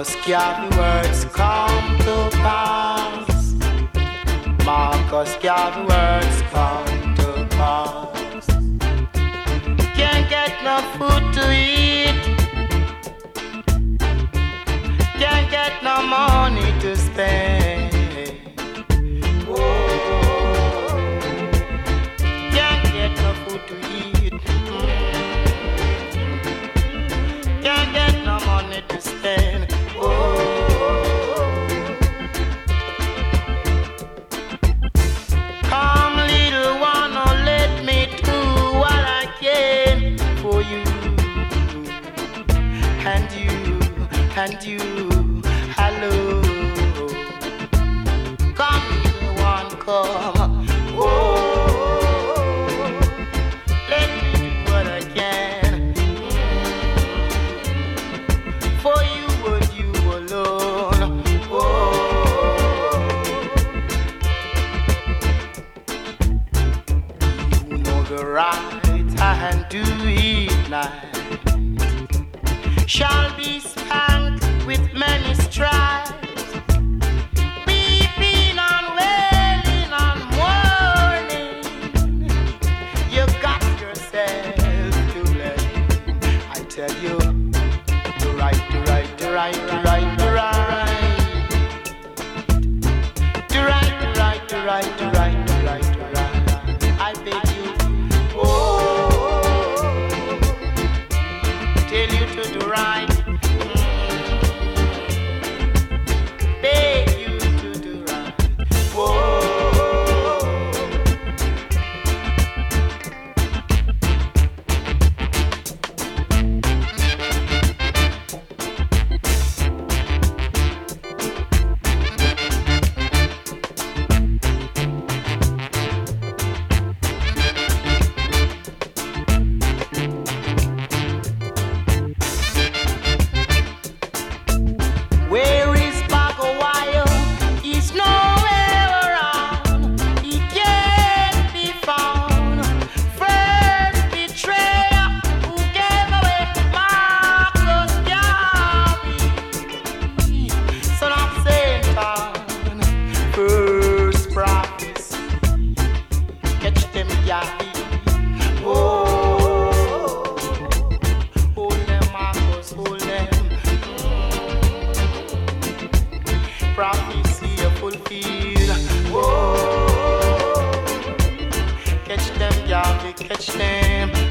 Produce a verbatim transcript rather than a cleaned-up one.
Marcus Garvey words come to pass. Marcus Garvey words come to pass. Can't get no food to eat. Can't get no money to spend. Oh, can't get no food to eat. Can't get no money to spend. Oh, come little one, oh, let me do what I can for you and you and you. Hello, come little one, come. Oh, let me do what I can for you and you alone. Oh, you know the right hand to eat night shall be spanked with many stripes, weeping and wailing and mourning. You got yourself to blame. I tell you, the right, the right, the right, the right, the right, the right, the right, the right, the right, the right, the right. I beg you, oh, tell you to do right. Prophecy fulfilled. Oh, catch them, Garvey, catch them.